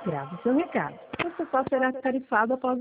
Grave seu recado. Você só será tarifado após